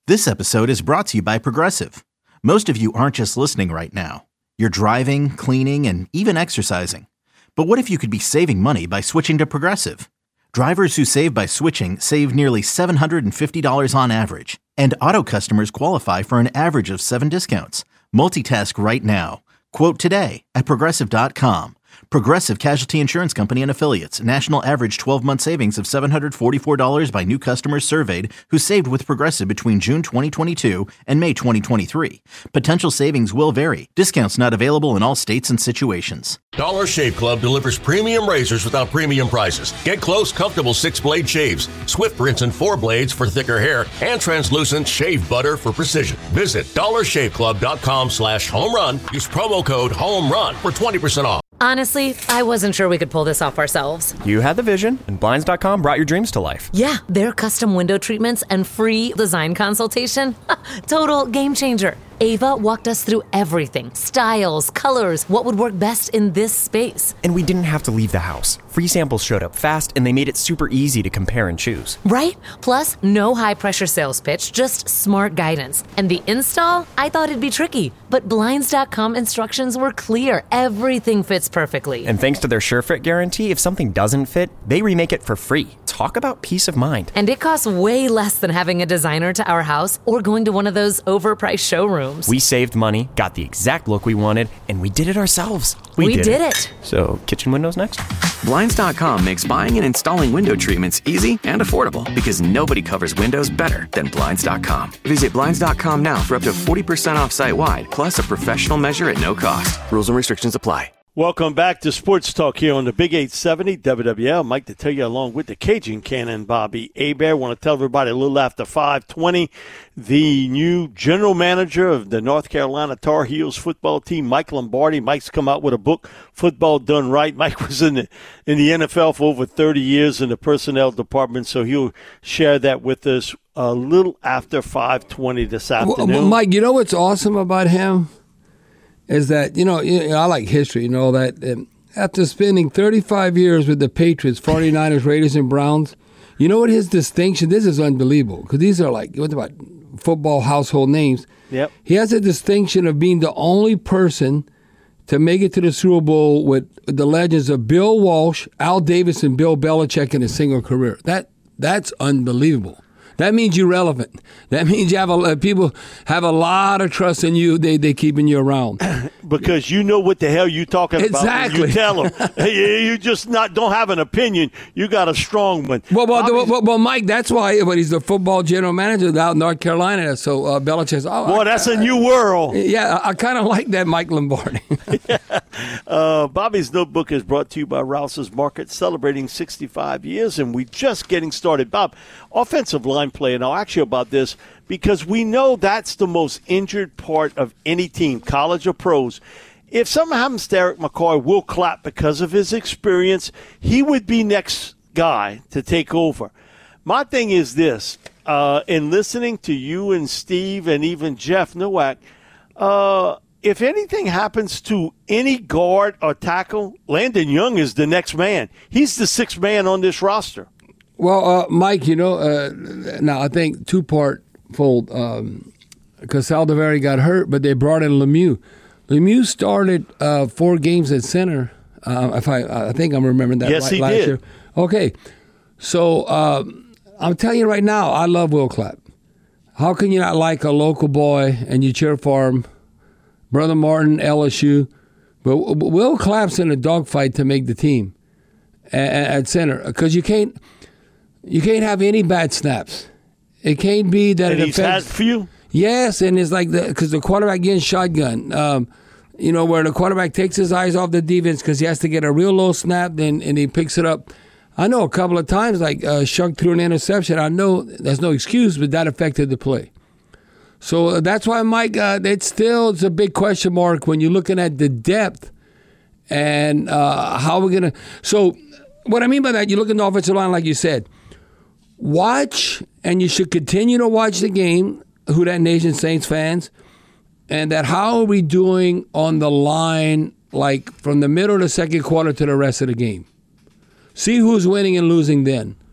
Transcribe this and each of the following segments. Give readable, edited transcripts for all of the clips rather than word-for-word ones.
This episode is brought to you by Progressive. Most of you aren't just listening right now. You're driving, cleaning, and even exercising. But what if you could be saving money by switching to Progressive? Drivers who save by switching save nearly $750 on average. And auto customers qualify for an average of 7 discounts. Multitask right now. Quote today at Progressive.com. Progressive Casualty Insurance Company and Affiliates. National average 12-month savings of $744 by new customers surveyed who saved with Progressive between June 2022 and May 2023. Potential savings will vary. Discounts not available in all states and situations. Dollar Shave Club delivers premium razors without premium prices. Get close, comfortable 6-blade shaves, swift rinse and 4 blades for thicker hair, and translucent shave butter for precision. Visit dollarshaveclub.com/home run. Use promo code HOMERUN for 20% off. Honestly, I wasn't sure we could pull this off ourselves. You had the vision, and Blinds.com brought your dreams to life. Yeah, their custom window treatments and free design consultation. Total game changer. Ava walked us through everything. Styles, colors, what would work best in this space. And we didn't have to leave the house. Free samples showed up fast, and they made it super easy to compare and choose. Right? Plus, no high-pressure sales pitch, just smart guidance. And the install? I thought it'd be tricky. But Blinds.com instructions were clear. Everything fits perfectly. And thanks to their SureFit guarantee, if something doesn't fit, they remake it for free. Talk about peace of mind. And it costs way less than having a designer to our house or going to one of those overpriced showrooms. We saved money, got the exact look we wanted, and we did it ourselves. We did it. So, kitchen windows next? Blinds.com makes buying and installing window treatments easy and affordable because nobody covers windows better than Blinds.com. Visit Blinds.com now for up to 40% off site-wide, plus a professional measure at no cost. Rules and restrictions apply. Welcome back to Sports Talk here on the Big 870 WWL. Mike to tell you along with the Cajun Cannon, Bobby Hebert. Want to tell everybody a little after 5:20, the new general manager of the North Carolina Tar Heels football team, Mike Lombardi. Mike's come out with a book, Football Done Right. Mike was in the NFL for over 30 years in the personnel department, so he'll share that with us a little after 5:20 this afternoon. Well, Mike, you know what's awesome about him? Is that, I like history, that after spending 35 years with the Patriots, 49ers, Raiders, and Browns, you know what his distinction, this is unbelievable, because these are like, what about football household names? Yep. He has a distinction of being the only person to make it to the Super Bowl with the legends of Bill Walsh, Al Davis, and Bill Belichick in a single career. That's unbelievable. That means you're relevant. That means you have people have a lot of trust in you. They keeping you around because you know what the hell you talking about. Exactly. When you tell them you just don't have an opinion. You got a strong one. Well, Mike, that's why. But he's the football general manager out in North Carolina. So Belichick's. Boy, that's a new world. Yeah, I kind of like that, Mike Lombardi. Bobby's Notebook is brought to you by Rouse's Market, celebrating 65 years, and we're just getting started. Bob, offensive line play, and I'll ask you about this because we know that's the most injured part of any team, college or pros. If something happens to Eric McCoy, we'll clap because of his experience. He would be next guy to take over. My thing is this, in listening to you and Steve and even Jeff Nowak, if anything happens to any guard or tackle, Landon Young is the next man. He's the sixth man on this roster. Well, Mike, now I think two-part fold because Saldivari got hurt, but they brought in Lemieux. Lemieux started 4 games at center. If I think I'm remembering that yes, right last year. Okay, so I'm telling you right now, I love Will Clapp. How can you not like a local boy and you cheer for him? Brother Martin, LSU. But Will Clapp's in a dogfight to make the team at center because you can't have any bad snaps. It can't be that and it he's affects. had few? Yes, and it's like because the quarterback getting shotgun. Where the quarterback takes his eyes off the defense because he has to get a real low snap, and he picks it up. I know a couple of times, like Shuck threw an interception. I know there's no excuse, but that affected the play. So that's why, Mike, it's a big question mark when you're looking at the depth and how we're going to. So what I mean by that, you look at the offensive line, like you said, watch, and you should continue to watch the game, Who Dat Nation Saints fans, and that how are we doing on the line, like from the middle of the second quarter to the rest of the game. See who's winning and losing then.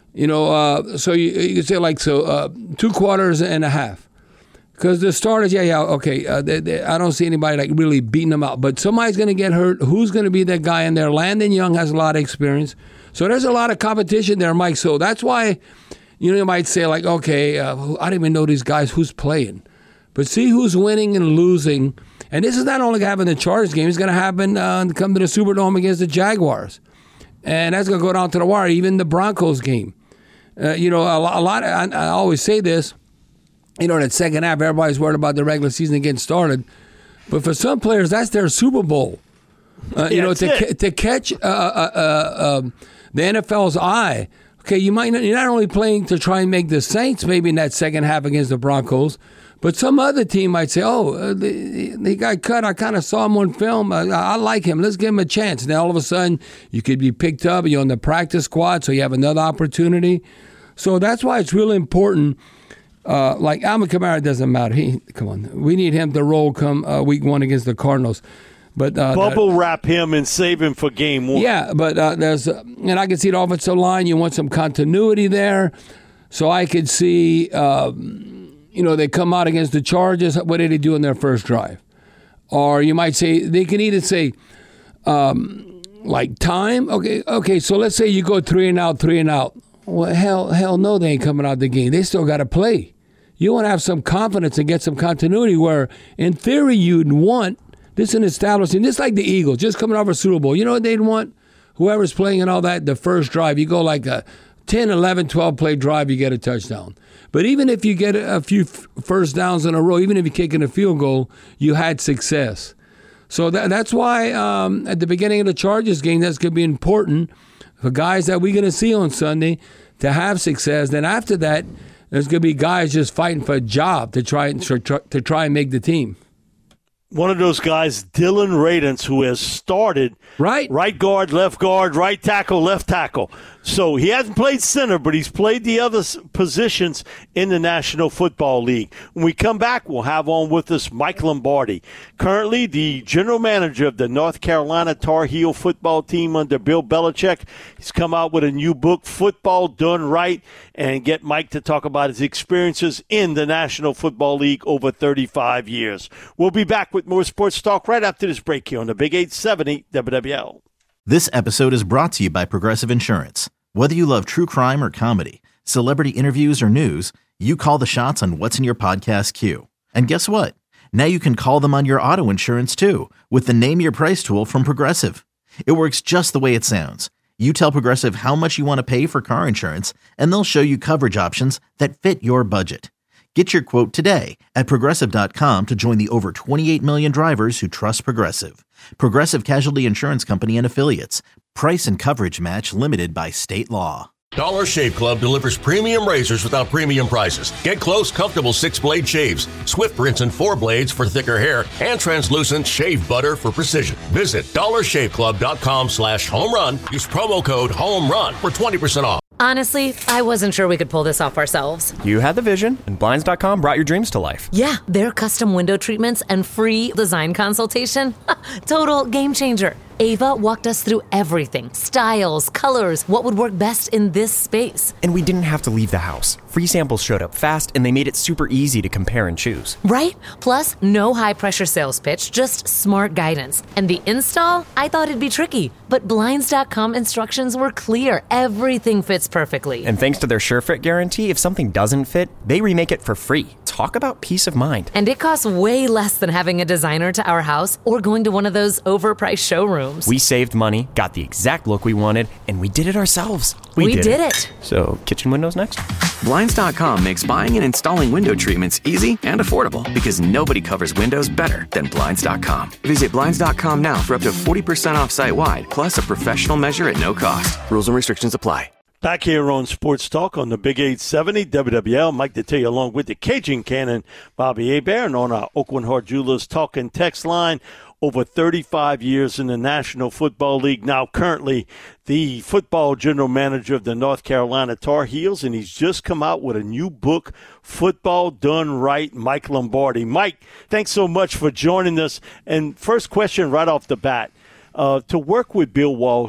So you could say 2 quarters and a half. Because the starters, okay, I don't see anybody like really beating them out. But somebody's going to get hurt. Who's going to be that guy in there? Landon Young has a lot of experience. So there's a lot of competition there, Mike. So that's why, you might say okay, I don't even know these guys who's playing. But see who's winning and losing. And this is not only going to happen in the Chargers game. It's going to happen come to the Superdome against the Jaguars. And that's going to go down to the wire, even the Broncos game. A lot. I always say this. That second half, everybody's worried about the regular season getting started. But for some players, that's their Super Bowl. To catch the NFL's eye. Okay, you're not only playing to try and make the Saints maybe in that second half against the Broncos, but some other team might say, he got cut. I kind of saw him on film. I like him. Let's give him a chance. And then all of a sudden, you could be picked up. You're on the practice squad, so you have another opportunity. So that's why it's really important. Alvin Kamara doesn't matter. We need him to roll come week 1 against the Cardinals. But bubble wrap him and save him for game 1. Yeah, but and I can see the offensive line. You want some continuity there. So I could see, they come out against the Chargers. What did they do in their first drive? Or you might say, they can either say, time. Okay. So let's say you go 3 and out. Well, hell no, they ain't coming out the game. They still got to play. You want to have some confidence and get some continuity where, in theory, you'd want this in establishing, just like the Eagles, just coming off a Super Bowl. You know what they'd want? Whoever's playing and all that, the first drive, you go like a 10, 11, 12-play drive, you get a touchdown. But even if you get a few first downs in a row, even if you're kicking a field goal, you had success. So that's why at the beginning of the Chargers game, that's going to be important for guys that we're going to see on Sunday to have success. Then after that, there's going to be guys just fighting for a job to try and make the team. One of those guys, Dylan Radunz, who has started right guard, right tackle, left tackle. So he hasn't played center, but he's played the other positions in the National Football League. When we come back, we'll have on with us Mike Lombardi, currently the general manager of the North Carolina Tar Heel football team under Bill Belichick. He's come out with a new book, Football Done Right, and get Mike to talk about his experiences in the National Football League over 35 years. We'll be back with more sports talk right after this break here on the Big 870 WWL. This episode is brought to you by Progressive Insurance. Whether you love true crime or comedy, celebrity interviews or news, you call the shots on what's in your podcast queue. And guess what? Now you can call them on your auto insurance too with the Name Your Price tool from Progressive. It works just the way it sounds. You tell Progressive how much you want to pay for car insurance, and they'll show you coverage options that fit your budget. Get your quote today at Progressive.com to join the over 28 million drivers who trust Progressive. Progressive Casualty Insurance Company and Affiliates. Price and coverage match limited by state law. Dollar Shave Club delivers premium razors without premium prices. Get close, comfortable 6-blade shaves, Swift rinse and 4 blades for thicker hair, and translucent shave butter for precision. Visit dollarshaveclub.com/home run. Use promo code HOMERUN for 20% off. Honestly, I wasn't sure we could pull this off ourselves. You had the vision, and Blinds.com brought your dreams to life. Yeah, their custom window treatments and free design consultation. Total game changer. Ava walked us through everything. Styles, colors, what would work best in this space. And we didn't have to leave the house. Free samples showed up fast, and they made it super easy to compare and choose. Right? Plus, no high-pressure sales pitch, just smart guidance. And the install? I thought it'd be tricky, but Blinds.com instructions were clear. Everything fits perfectly. And thanks to their SureFit guarantee, if something doesn't fit, they remake it for free. Talk about peace of mind. And it costs way less than having a designer to our house or going to one of those overpriced showrooms. We saved money, got the exact look we wanted, and we did it ourselves. We did it. So, kitchen windows next? Blinds.com makes buying and installing window treatments easy and affordable because nobody covers windows better than Blinds.com. Visit Blinds.com now for up to 40% off site-wide, plus a professional measure at no cost. Rules and restrictions apply. Back here on Sports Talk on the Big 870 WWL. Mike Detillier along with the Cajun Cannon, Bobby Hebert, and on our Oakland Heart Jewelers talk and text line. Over 35 years in the National Football League. Now currently the football general manager of the North Carolina Tar Heels, and he's just come out with a new book, Football Done Right, Mike Lombardi. Mike, thanks so much for joining us. And first question right off the bat, to work with Bill Walsh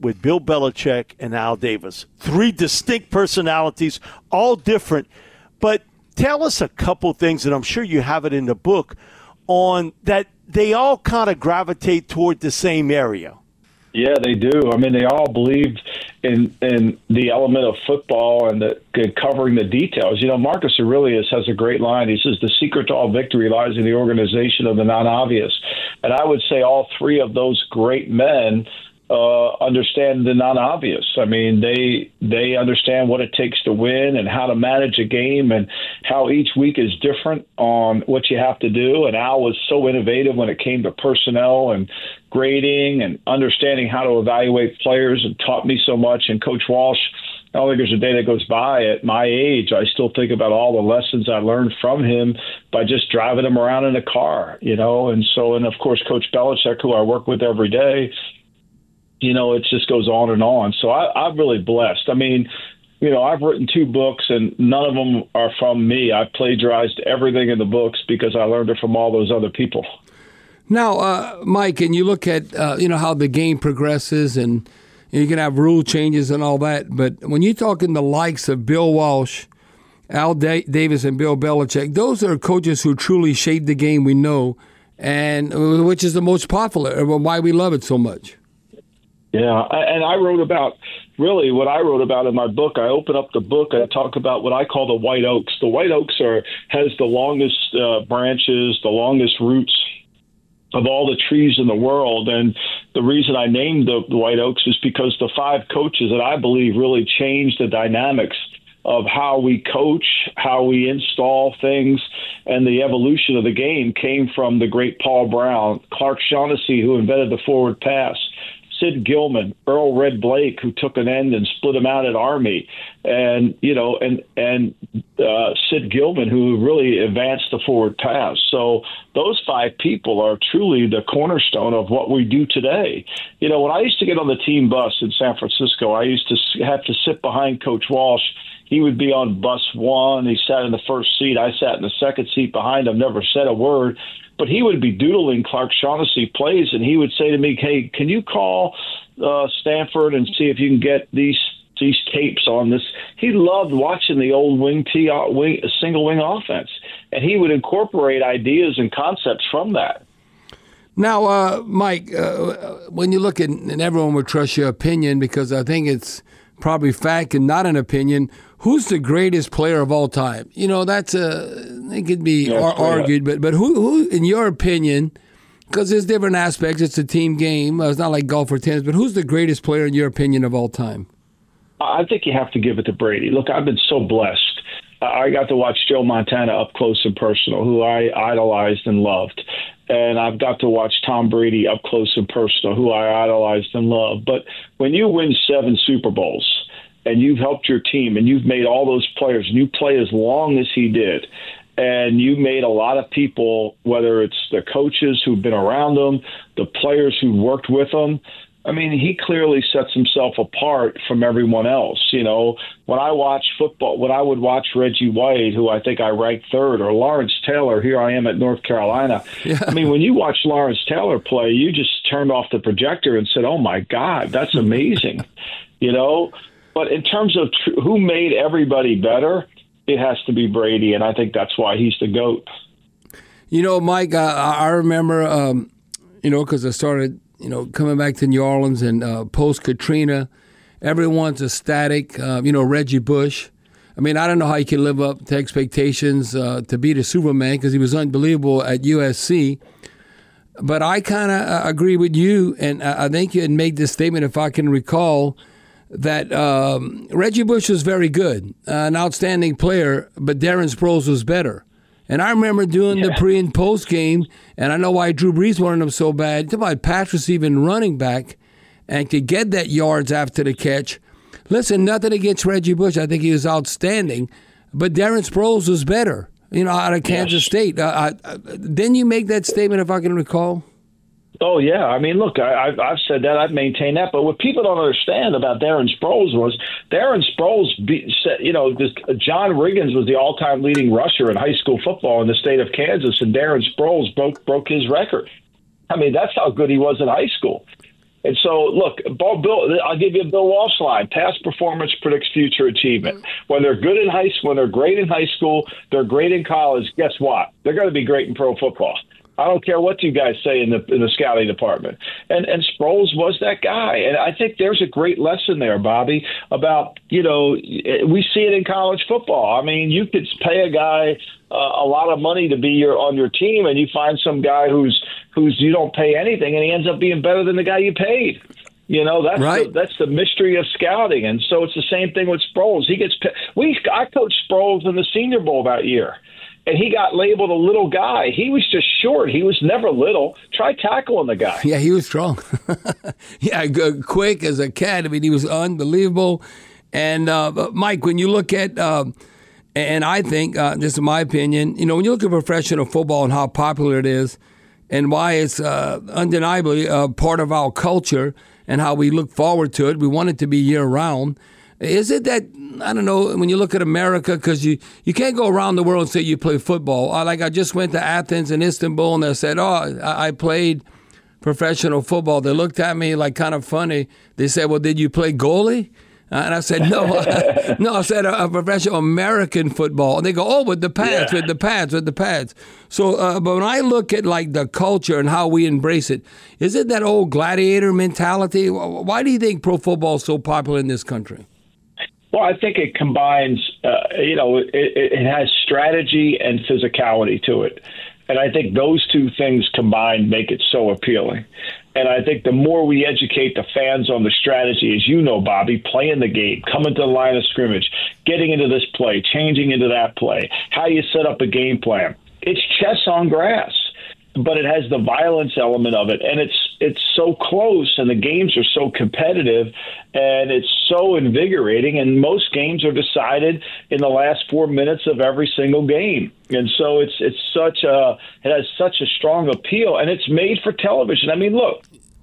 with Bill Belichick and Al Davis. 3 distinct personalities, all different. But tell us a couple things, and I'm sure you have it in the book, on that they all kind of gravitate toward the same area. Yeah, they do. I mean, they all believe in the element of football and covering the details. You know, Marcus Aurelius has a great line. He says, the secret to all victory lies in the organization of the non-obvious. And I would say all 3 of those great men understand the non-obvious. I mean, they understand what it takes to win and how to manage a game and how each week is different on what you have to do. And Al was so innovative when it came to personnel and grading and understanding how to evaluate players and taught me so much. And Coach Walsh, I don't think there's a day that goes by at my age. I still think about all the lessons I learned from him by just driving him around in a car, you know. And of course, Coach Belichick, who I work with every day, you know, it just goes on and on. So I'm really blessed. I mean, you know, I've written 2 books, and none of them are from me. I plagiarized everything in the books because I learned it from all those other people. Now, Mike, and you look at, you know, how the game progresses, and you can have rule changes and all that. But when you're talking the likes of Bill Walsh, Al Davis, and Bill Belichick, those are coaches who truly shaped the game we know, and which is the most popular, and why we love it so much. Yeah, and I wrote about, really what I wrote about in my book. I open up the book, I talk about what I call the white oaks. The white oaks has the longest branches, the longest roots of all the trees in the world. And the reason I named the white oaks is because the 5 coaches that I believe really changed the dynamics of how we coach, how we install things, and the evolution of the game came from the great Paul Brown, Clark Shaughnessy, who invented the forward pass, Sid Gilman, Earl Red Blake, who took an end and split him out at Army, and Sid Gilman, who really advanced the forward pass. So those 5 people are truly the cornerstone of what we do today. You know, when I used to get on the team bus in San Francisco, I used to have to sit behind Coach Walsh. He would be on bus 1. He sat in the first seat. I sat in the second seat behind him, never said a word. But he would be doodling Clark Shaughnessy plays, and he would say to me, hey, can you call Stanford and see if you can get these tapes on this? He loved watching the old single wing offense, and he would incorporate ideas and concepts from that. Now, Mike, when you look at, and everyone would trust your opinion because I think it's probably fact and not an opinion, who's the greatest player of all time? You know, it could be argued, but who, in your opinion, because there's different aspects, it's a team game, it's not like golf or tennis, but who's the greatest player in your opinion of all time? I think you have to give it to Brady. Look, I've been so blessed. I got to watch Joe Montana up close and personal, who I idolized and loved. And I've got to watch Tom Brady up close and personal, who I idolized and loved. But when you win 7 Super Bowls and you've helped your team and you've made all those players, and you play as long as he did, and you made a lot of people, whether it's the coaches who've been around them, the players who worked with them, I mean, he clearly sets himself apart from everyone else. You know, when I watch football, when I would watch Reggie White, who I think I ranked 3rd, or Lawrence Taylor, here I am at North Carolina. Yeah. I mean, when you watch Lawrence Taylor play, you just turned off the projector and said, oh, my God, that's amazing. You know, but in terms of who made everybody better, it has to be Brady, and I think that's why he's the GOAT. You know, Mike, I remember, because I started coming back to New Orleans and post-Katrina, everyone's ecstatic. Reggie Bush. I mean, I don't know how he can live up to expectations to be the Superman because he was unbelievable at USC. But I kind of agree with you, and I think you had made this statement, if I can recall, that Reggie Bush was very good, an outstanding player, but Darren Sproles was better. And I remember doing the pre and post game, and I know why Drew Brees wanted him so bad. Talk about Pat's receiving running back and could get that yards after the catch. Listen, nothing against Reggie Bush. I think he was outstanding. But Darren Sproles was better, out of Kansas State. Didn't you make that statement, if I can recall? Oh, yeah. I mean, look, I've said that. I've maintained that. But what people don't understand about Darren Sproles was Darren Sproles, John Riggins was the all-time leading rusher in high school football in the state of Kansas, and Darren Sproles broke his record. I mean, that's how good he was in high school. And so, look, Bill, I'll give you a Bill Walsh line. Past performance predicts future achievement. When they're good in when they're great in high school, they're great in college, guess what? They're going to be great in pro football. I don't care what you guys say in the scouting department. And Sproles was that guy. And I think there's a great lesson there, Bobby, about, we see it in college football. I mean, you could pay a guy a lot of money to be on your team, and you find some guy who's you don't pay anything, and he ends up being better than the guy you paid. That's right. That's the mystery of scouting. And so it's the same thing with Sproles. I coached Sproles in the Senior Bowl that year. And he got labeled a little guy. He was just short. He was never little. Try tackling the guy. Yeah, he was strong. Yeah, quick as a cat. I mean, he was unbelievable. And, Mike, when you look at, and I think, this is my opinion, when you look at professional football and how popular it is and why it's undeniably part of our culture and how we look forward to it, we want it to be year-round. Is it that, I don't know, when you look at America, because you can't go around the world and say you play football. I just went to Athens and Istanbul, and they said, I played professional football. They looked at me like kind of funny. They said, well, did you play goalie? And I said, no. No, I said a professional American football. And they go, with the pads, with the pads. So, but when I look at like the culture and how we embrace it, is it that old gladiator mentality? Why do you think pro football is so popular in this country? Well, I think it combines, it has strategy and physicality to it. And I think those two things combined make it so appealing. And I think the more we educate the fans on the strategy, as you know, Bobby, playing the game, coming to the line of scrimmage, getting into this play, changing into that play, how you set up a game plan. It's chess on grass, but it has the violence element of it. And it's so close, and the games are so competitive, and it's so invigorating. And most games are decided in the last 4 minutes of every single game. And so it has such a strong appeal, and it's made for television. I mean, look,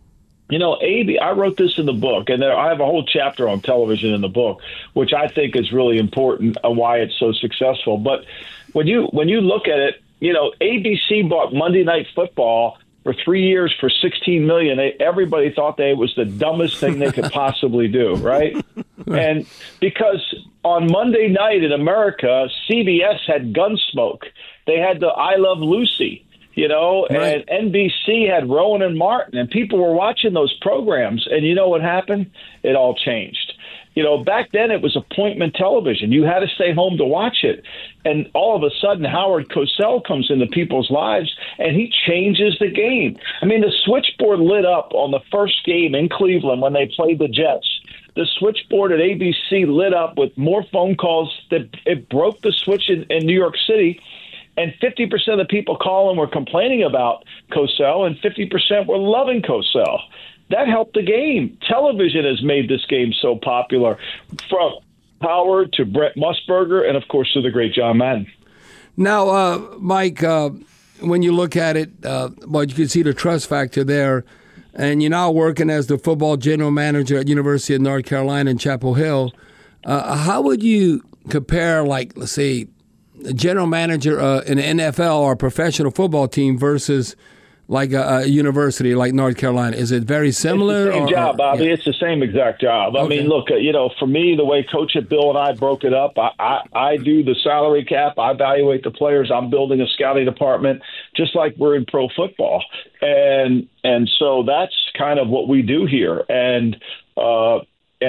I wrote this in the book, and I have a whole chapter on television in the book, which I think is really important on why it's so successful. But when you look at it, ABC bought Monday Night Football for 3 years for $16 million. Everybody thought it was the dumbest thing they could possibly do, right? And because on Monday night in America, CBS had Gunsmoke. They had the I Love Lucy, right. And NBC had Rowan and Martin, and people were watching those programs. And you know what happened? It all changed. Back then it was appointment television. You had to stay home to watch it. And all of a sudden, Howard Cosell comes into people's lives, and he changes the game. I mean, the switchboard lit up on the first game in Cleveland when they played the Jets. The switchboard at ABC lit up with more phone calls. That it broke the switch in New York City, and 50% of the people calling were complaining about Cosell, and 50% were loving Cosell. That helped the game. Television has made this game so popular, from Howard to Brett Musburger and, of course, to the great John Madden. Now, Mike, when you look at it, you can see the trust factor there. And you're now working as the football general manager at University of North Carolina in Chapel Hill. How would you compare, let's say, a general manager in an NFL or a professional football team versus like a university like North Carolina? Is it very similar? It's the same job, Bobby. Yeah. It's the same exact job. I mean, look, for me, the way Coach Bill and I broke it up, I do the salary cap. I evaluate the players. I'm building a scouting department, just like we're in pro football. And so that's kind of what we do here. And so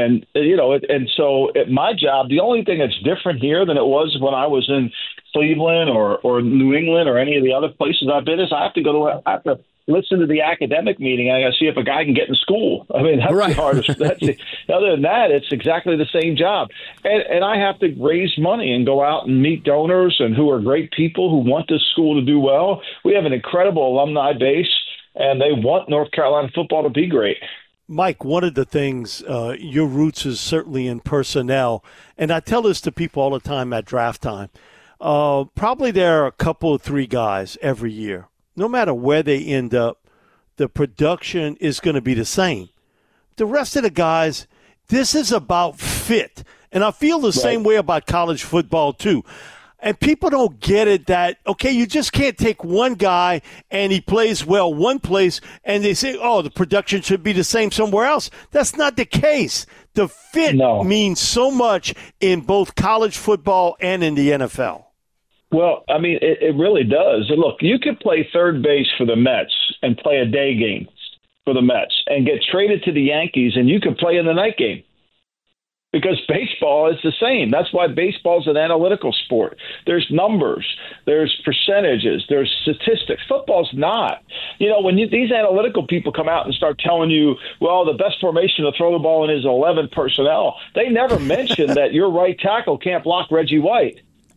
at my job, the only thing that's different here than it was when I was in Cleveland or New England or any of the other places I've been is I have to listen to the academic meeting. I got to see if a guy can get in school. I mean, that's the hardest. Other than that, it's exactly the same job. And I have to raise money and go out and meet donors and who are great people who want this school to do well. We have an incredible alumni base, and they want North Carolina football to be great. Mike, one of the things, your roots is certainly in personnel, and I tell this to people all the time at draft time. Probably there are a couple of 3 guys every year. No matter where they end up, the production is going to be the same. The rest of the guys, this is about fit. And I feel the same way about college football, too. And people don't get it that, okay, you just can't take one guy and he plays well one place and they say, oh, the production should be the same somewhere else. That's not the case. The fit means so much in both college football and in the NFL. Well, I mean, it really does. And look, you could play third base for the Mets and play a day game for the Mets and get traded to the Yankees, and you could play in the night game. Because baseball is the same. That's why baseball is an analytical sport. There's numbers, there's percentages, there's statistics. Football's not. You know, when these analytical people come out and start telling you, well, the best formation to throw the ball in is 11 personnel, they never mention that your right tackle can't block Reggie White.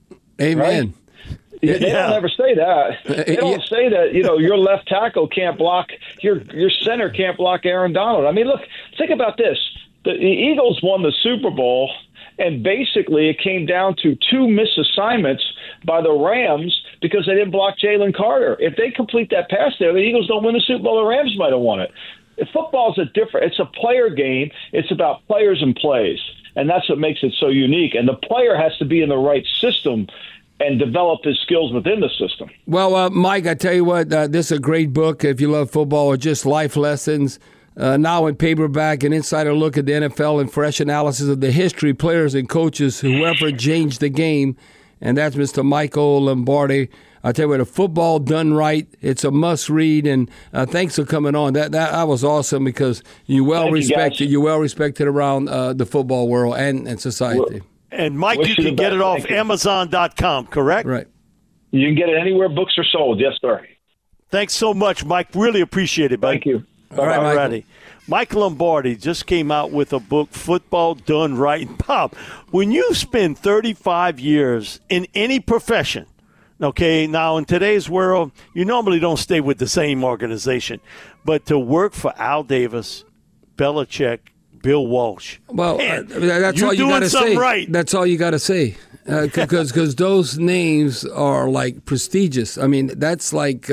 Amen. Right? They don't ever say that. They don't say that, your left tackle can't block, your center can't block Aaron Donald. I mean, look, think about this. The Eagles won the Super Bowl, and basically it came down to 2 missed assignments by the Rams because they didn't block Jalen Carter. If they complete that pass there, the Eagles don't win the Super Bowl. The Rams might have won it. Football's it's a player game. It's about players and plays, and that's what makes it so unique. And the player has to be in the right system and develop his skills within the system. Well, Mike, I tell you what, this is a great book if you love football or just life lessons. Now in paperback, an insider look at the NFL and fresh analysis of the history, players, and coaches, whoever changed the game. And that's Mr. Michael Lombardi. I tell you what, a football done right, it's a must read. And thanks for coming on. That was awesome because you're well respected around the football world and society. And Mike, you can get it off Amazon.com, correct? Right. You can get it anywhere books are sold. Yes, sir. Thanks so much, Mike. Really appreciate it, buddy. Thank you. All right, Mike Lombardi just came out with a book, Football Done Right. Bob, when you spend 35 years in any profession, okay, now in today's world, you normally don't stay with the same organization, but to work for Al Davis, Belichick, Bill Walsh. Well, that's all you got to say. Right. That's all you got to say. Because those names are like prestigious. I mean, that's like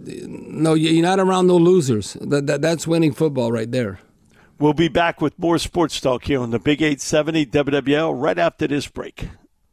no, you're not around no losers. That's winning football right there. We'll be back with more sports talk here on the Big 870 WWL right after this break.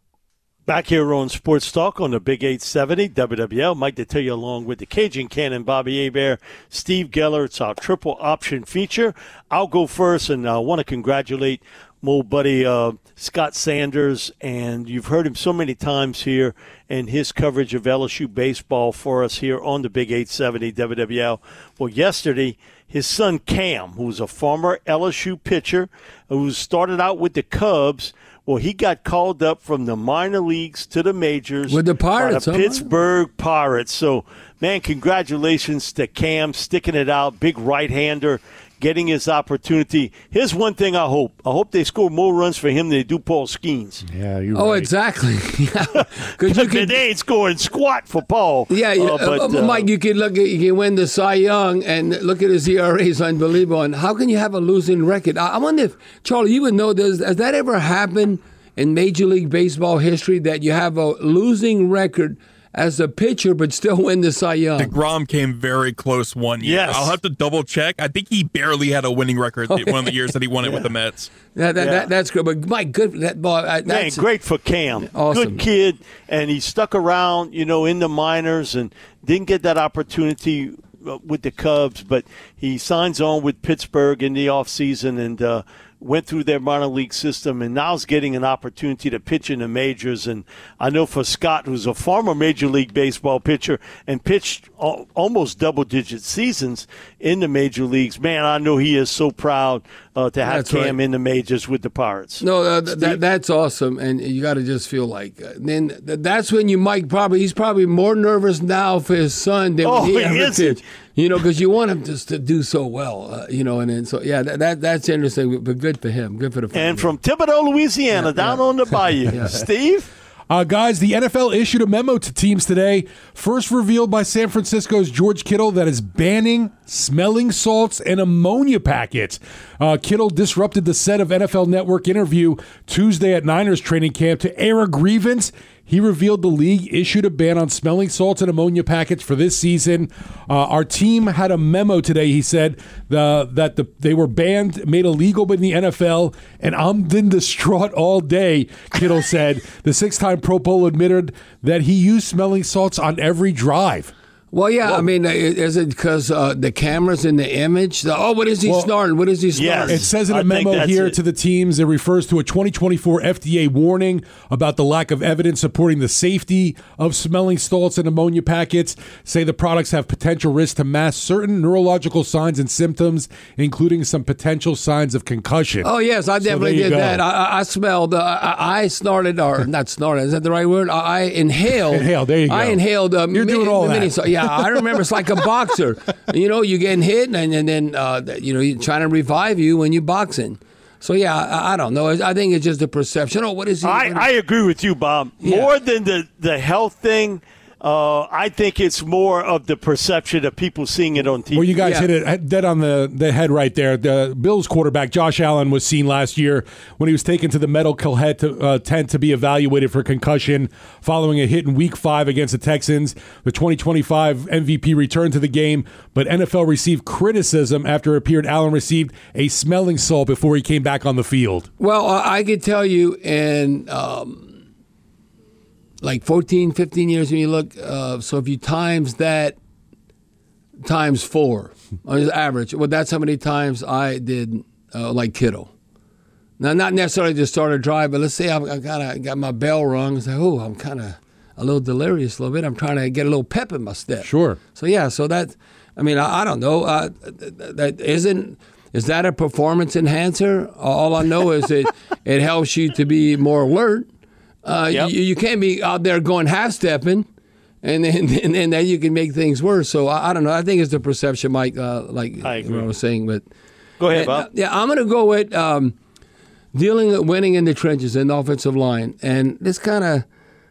Back here on Sports Talk on the Big 870 WWL. Mike Detillier along with the Cajun Cannon, Bobby Hebert, Steve Geller. It's our triple option feature. I'll go first, and I want to congratulate my old buddy Scott Sanders, and you've heard him so many times here in his coverage of LSU baseball for us here on the Big 870 WWL. Well, yesterday, his son Cam, who's a former LSU pitcher, who started out with the Cubs, well, he got called up from the minor leagues to the majors with the Pirates, by the Pittsburgh Pirates. So, man, congratulations to Cam sticking it out, big right-hander, getting his opportunity. Here's one thing I hope. I hope they score more runs for him than they do Paul Skeens. Yeah, you're right. Oh, exactly. They ain't scoring squat for Paul. Yeah, Mike, you can win the Cy Young, and look at his ERA is unbelievable. And how can you have a losing record? I wonder if, Charlie, you would know this. Has that ever happened in Major League Baseball history that you have a losing record as a pitcher, but still win the Cy Young? DeGrom came very close one year. Yes. I'll have to double check. I think he barely had a winning record one of the years that he won it with the Mets. That's good. But Mike, good. That's great for Cam. Awesome. Good kid, and he stuck around, in the minors and didn't get that opportunity with the Cubs, but he signs on with Pittsburgh in the offseason and went through their minor league system, and now is getting an opportunity to pitch in the majors. And I know for Scott, who's a former Major League Baseball pitcher and pitched almost double-digit seasons in the major leagues, man, I know he is so proud to have Cam in the majors with the Pirates. No, that's awesome, and you got to just feel like then that's when he's probably more nervous now for his son than when he ever pitched. Because you want him just to do so well, and then that's interesting, but good for him, good for the family. And from Thibodaux, Louisiana, down on the bayou, Steve. Guys, the NFL issued a memo to teams today, first revealed by San Francisco's George Kittle, that is banning smelling salts and ammonia packets. Kittle disrupted the set of NFL Network interview Tuesday at Niners training camp to air a grievance. He revealed the league issued a ban on smelling salts and ammonia packets for this season. Our team had a memo today, he said, that they were banned, made illegal in the NFL, and I'm been distraught all day, Kittle said. The 6-time Pro Bowl admitted that he used smelling salts on every drive. Well, yeah, I mean, is it because the cameras in the image? What is he snorting? What is he snorting? It says in a memo here to the teams, it refers to a 2024 FDA warning about the lack of evidence supporting the safety of smelling salts and ammonia packets. Say the products have potential risk to mask certain neurological signs and symptoms, including some potential signs of concussion. Oh, yes, I definitely did that. I smelled, I snorted, or not snorted, is that the right word? I inhaled. Inhaled, there you go. I inhaled. You're doing all that. Yeah, I remember it's like a boxer. You're getting hit, and then you're trying to revive you when you're boxing. So, yeah, I don't know. I think it's just a perception. Oh, what is he? I agree with you, Bob. Yeah. More than the health thing, I think it's more of the perception of people seeing it on TV. Well, you guys hit it dead on the head right there. The Bills quarterback, Josh Allen, was seen last year when he was taken to the medical tent to be evaluated for concussion following a hit in Week 5 against the Texans. The 2025 MVP returned to the game, but NFL received criticism after it appeared Allen received a smelling salt before he came back on the field. Well, I could tell you in like 14, 15 years when you look, so if you times that times 4 on average, well, that's how many times I did like Kittle. Now, not necessarily to start a drive, but let's say I kind of got my bell rung and say, I'm kind of a little delirious a little bit. I'm trying to get a little pep in my step. Sure. So, yeah, so that, I mean, I don't know. Is that a performance enhancer? All I know is it helps you to be more alert. You can't be out there going half-stepping, and then you can make things worse. So I don't know. I think it's the perception, Mike, like I was saying. But go ahead, Bob. I'm going to go with winning in the trenches in the offensive line, and this kind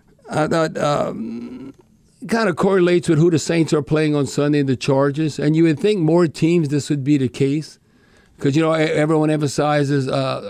of correlates with who the Saints are playing on Sunday, the Chargers. And you would think more teams this would be the case, because everyone emphasizes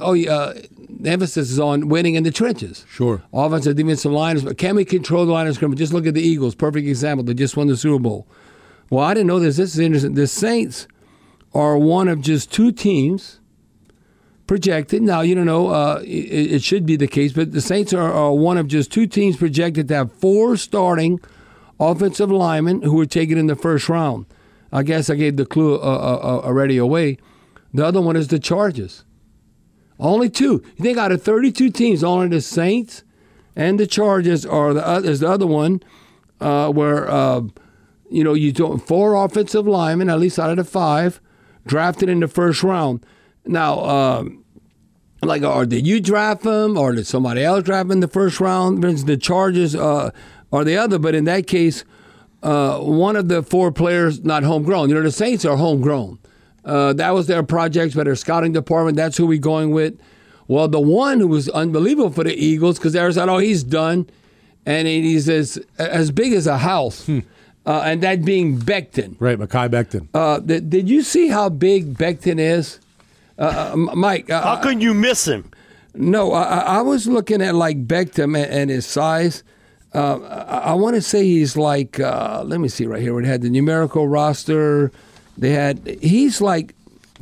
the emphasis is on winning in the trenches. Sure. Offensive, defensive line. Can we control the line of scrimmage? Just look at the Eagles. Perfect example. They just won the Super Bowl. Well, I didn't know this. This is interesting. The Saints are one of just 2 teams projected. Now, it should be the case, but the Saints are one of just 2 teams projected to have 4 starting offensive linemen who were taken in the first round. I guess I gave the clue already away. The other one is the Chargers. Only 2. You think out of 32 teams, only the Saints and the Chargers is the other one where you do 4 offensive linemen, at least out of the 5, drafted in the first round. Now, or did you draft them, or did somebody else draft them in the first round? The Chargers are the other, but in that case, one of the 4 players not homegrown. The Saints are homegrown. That was their projects by their scouting department. That's who we're going with. Well, the one who was unbelievable for the Eagles, because they said, he's done, and he's as big as a house, and that being Becton. Right, Mekhi Becton. Did you see how big Becton is? Mike. How can you miss him? No, I was looking at like Becton and his size. I want to say he's like, let me see right here. We had the numerical roster. He's like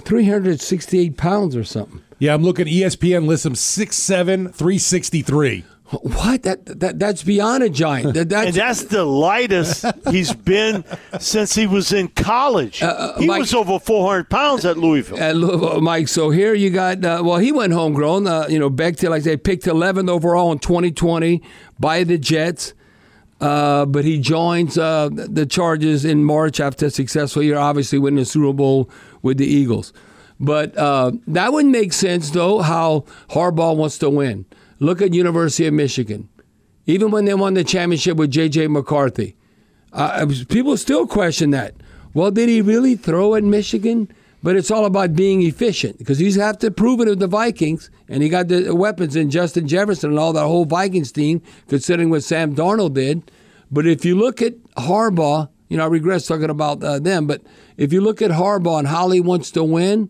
368 pounds or something. Yeah, I'm looking. ESPN lists him 6'7", 363. What? That's beyond a giant. And that's the lightest he's been since he was in college. He was over 400 pounds at Louisville. Mike, so here you got, he went homegrown. Becton, like they picked 11th overall in 2020 by the Jets. But he joins the Chargers in March after a successful year, obviously winning the Super Bowl with the Eagles. But that wouldn't make sense, though, how Harbaugh wants to win. Look at University of Michigan. Even when they won the championship with J.J. McCarthy, people still question that. Well, did he really throw at Michigan? But it's all about being efficient, because he's have to prove it with the Vikings, and he got the weapons in Justin Jefferson and all that whole Vikings team, considering what Sam Darnold did. But if you look at Harbaugh I regress talking about them. But if you look at Harbaugh and how he wants to win,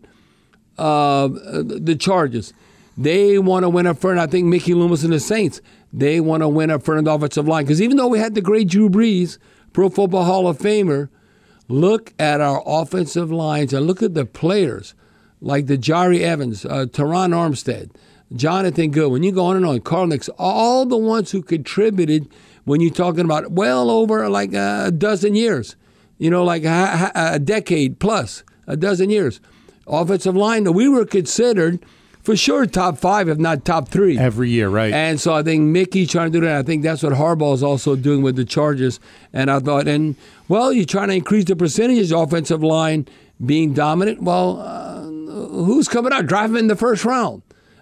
the Chargers, they want to win up front. I think Mickey Loomis and the Saints, they want to win up front of the offensive line. Because even though we had the great Drew Brees, Pro Football Hall of Famer, look at our offensive lines and look at the players like the Jari Evans, Teron Armstead, Jonathan Good. When you go on and on, Carl Nix, all the ones who contributed when you're talking about well over like a dozen years, like a decade plus, a dozen years. Offensive line, we were considered for sure top 5, if not top 3. Every year, right. And so I think Mickey's trying to do that. I think that's what Harbaugh is also doing with the Chargers. And I thought, you're trying to increase the percentages offensive line being dominant. Well, who's coming out? Drive them in the first round.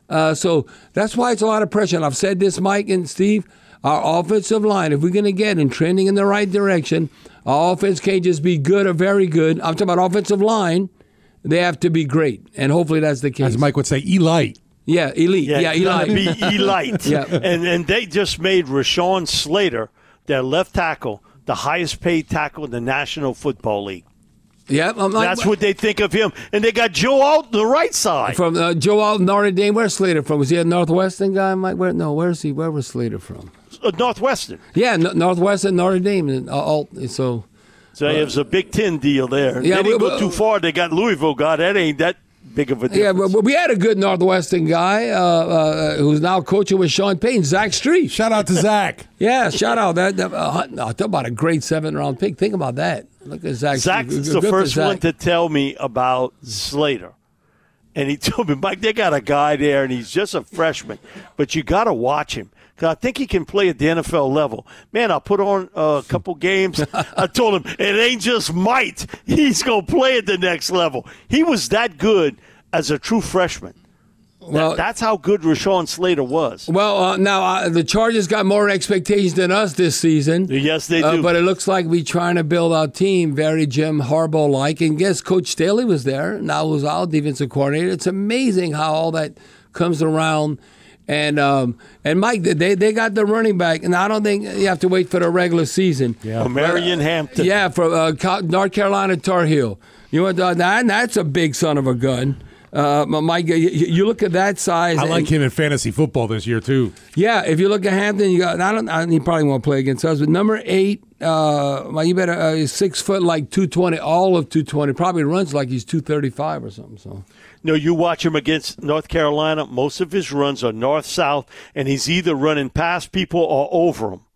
So that's why it's a lot of pressure. And I've said this, Mike and Steve, our offensive line, if we're going to get and trending in the right direction, our offense can't just be good or very good. I'm talking about offensive line. They have to be great, and hopefully that's the case. As Mike would say, elite. Yeah, elite. Yeah, elite. Be elite. Yeah. And they just made Rashawn Slater, their left tackle, the highest paid tackle in the National Football League. Yeah, that's what they think of him. And they got Joe Alt, the right side. From Joe Alt, Notre Dame. Where's Slater from? Was he a Northwestern guy, Mike? Where is he? Where was Slater from? Northwestern. Yeah, Northwestern, Notre Dame, and Alt. So it was a Big Ten deal there. Yeah, they didn't go too far. They got Louisville. That ain't that big of a difference. Yeah, but we had a good Northwestern guy who's now coaching with Sean Payton, Zach Street. Shout out to Zach. Yeah, shout out. Talk about a great 7th-round pick. Think about that. Look at Zach. Zach's the first one to tell me about Slater. And he told me, Mike, they got a guy there, and he's just a freshman. But you got to watch him. Because I think he can play at the NFL level. Man, I put on a couple games. I told him, it ain't just might. He's going to play at the next level. He was that good as a true freshman. Well, that's how good Rashawn Slater was. Well, now the Chargers got more expectations than us this season. Yes, they do. But it looks like we're trying to build our team very Jim Harbaugh-like. And guess Coach Staley was there. Now who's our defensive coordinator. It's amazing how all that comes around. And Mike, they got the running back, and I don't think you have to wait for the regular season. Yeah, Marion Hampton. Yeah, from North Carolina Tar Heel. That's a big son of a gun. Mike, you look at that size. I like him in fantasy football this year too. Yeah, if you look at Hampton, he probably won't play against us. But number 8, you better 6 foot, like 220, all of 220. Probably runs like he's 235 or something. So. No, you watch him against North Carolina. Most of his runs are north-south, and he's either running past people or over them.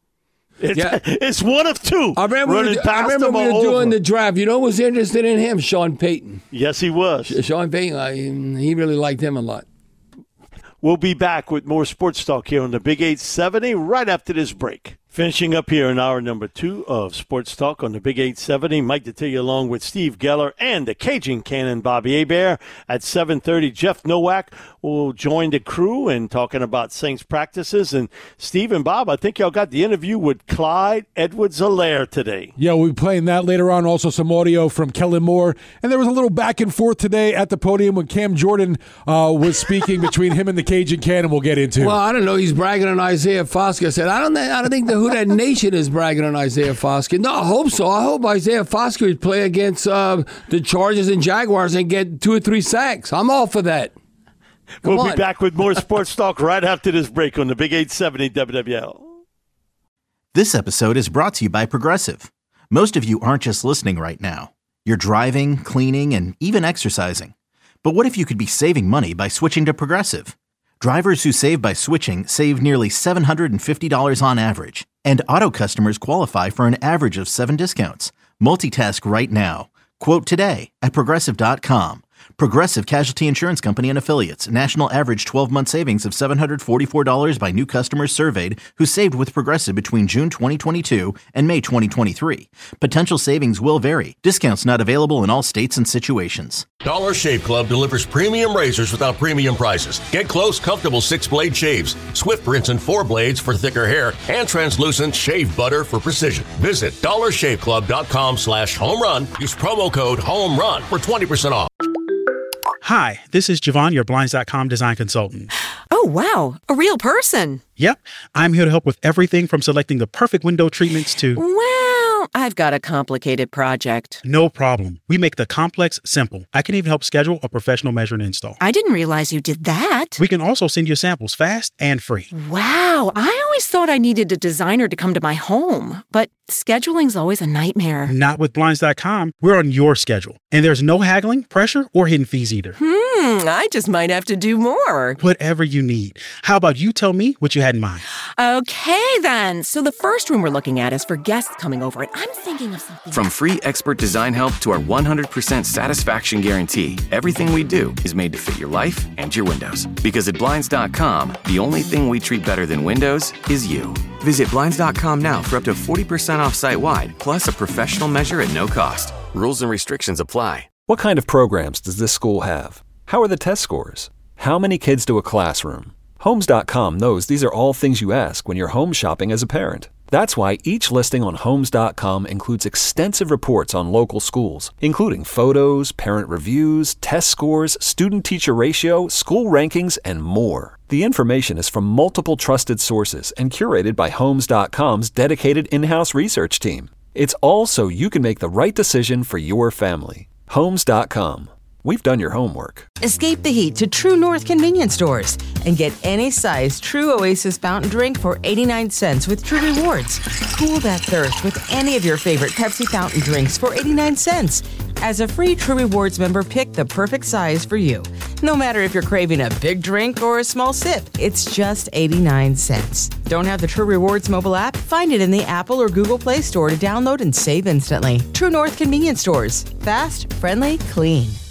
It's one of two. I remember we were doing the draft. You know who was interested in him? Sean Payton. Yes, he was. Sean Payton, he really liked him a lot. We'll be back with more sports talk here on the Big 870 right after this break. Finishing up here in hour number 2 of Sports Talk on the Big 870. Mike Detillier along with Steve Geller and the Cajun Cannon Bobby Hebert. At 7:30, Jeff Nowak will join the crew and talking about Saints practices. And Steve and Bob, I think y'all got the interview with Clyde Edwards-Helaire today. Yeah, we'll be playing that later on. Also some audio from Kellen Moore. And there was a little back and forth today at the podium when Cam Jordan was speaking between him and the Cajun Cannon we'll get into. Well, I don't know. He's bragging on Isaiah Foskey. I said, I don't think the Who That Nation is bragging on Isaiah Foskey. No, I hope so. I hope Isaiah Foskey would play against the Chargers and Jaguars and get 2 or 3 sacks. I'm all for that. We'll be back with more sports talk right after this break on the Big 870 WWL. This episode is brought to you by Progressive. Most of you aren't just listening right now. You're driving, cleaning, and even exercising. But what if you could be saving money by switching to Progressive? Drivers who save by switching save nearly $750 on average. And auto customers qualify for an average of 7 discounts. Multitask right now. Quote today at Progressive.com. Progressive Casualty Insurance Company and Affiliates. National average 12-month savings of $744 by new customers surveyed who saved with Progressive between June 2022 and May 2023. Potential savings will vary. Discounts not available in all states and situations. Dollar Shave Club delivers premium razors without premium prices. Get close, comfortable 6-blade shaves, Swift Rinse and 4 blades for thicker hair, and translucent shave butter for precision. Visit dollarshaveclub.com/home-run. Use promo code HOME-RUN for 20% off. Hi, this is Javon, your Blinds.com design consultant. Oh, wow. A real person. Yep. I'm here to help with everything from selecting the perfect window treatments to... Wow. I've got a complicated project. No problem. We make the complex simple. I can even help schedule a professional measure and install. I didn't realize you did that. We can also send you samples fast and free. Wow, I always thought I needed a designer to come to my home, but scheduling's always a nightmare. Not with Blinds.com. We're on your schedule, and there's no haggling, pressure, or hidden fees either. I just might have to do more. Whatever you need. How about you tell me what you had in mind? Okay, then. So the first room we're looking at is for guests coming over, and I'm thinking of something. From free expert design help to our 100% satisfaction guarantee, everything we do is made to fit your life and your windows. Because at Blinds.com, the only thing we treat better than windows is you. Visit Blinds.com now for up to 40% off site-wide, plus a professional measure at no cost. Rules and restrictions apply. What kind of programs does this school have? How are the test scores? How many kids to a classroom? Homes.com knows these are all things you ask when you're home shopping as a parent. That's why each listing on Homes.com includes extensive reports on local schools, including photos, parent reviews, test scores, student-teacher ratio, school rankings, and more. The information is from multiple trusted sources and curated by Homes.com's dedicated in-house research team. It's all so you can make the right decision for your family. Homes.com. We've done your homework. Escape the heat to True North convenience stores and get any size True Oasis fountain drink for 89 cents with True Rewards. Cool that thirst with any of your favorite Pepsi fountain drinks for 89 cents. As a free True Rewards member, pick the perfect size for you. No matter if you're craving a big drink or a small sip, it's just 89 cents. Don't have the True Rewards mobile app? Find it in the Apple or Google Play Store to download and save instantly. True North convenience stores. Fast, friendly, clean.